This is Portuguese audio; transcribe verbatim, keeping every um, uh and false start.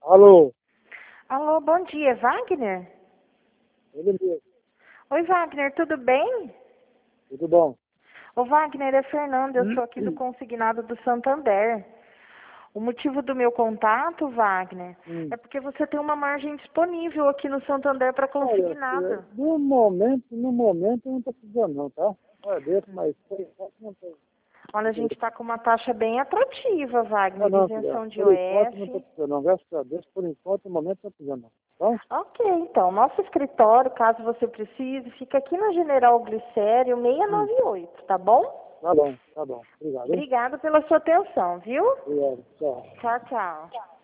Alô, Alô, bom dia, Wagner? ele mesmo. Oi, Wagner, tudo bem? Tudo bom? Ô, Wagner, é Fernanda, eu sou aqui do Consignado do Santander. O motivo do meu contato, Wagner, Hum. é porque você tem uma margem disponível aqui no Santander para Olha, consignado. é, no momento, no momento eu não estou precisando não, tá? Olha, deixa, mas por enquanto não tem. Olha, a gente está com uma taxa bem atrativa, Ah, Wagner, não, filha, isenção de por enquanto não estou O F. precisando não. Graças a Deus, por enquanto, no momento não estou precisando não. Tá? Ok, então, nosso escritório, caso você precise, fica aqui na General Glicério Hum. seiscentos e noventa e oito, tá bom? Tá bom, tá bom. Obrigado, hein? Obrigada pela sua atenção, viu? Obrigado, tchau. Tchau, tchau.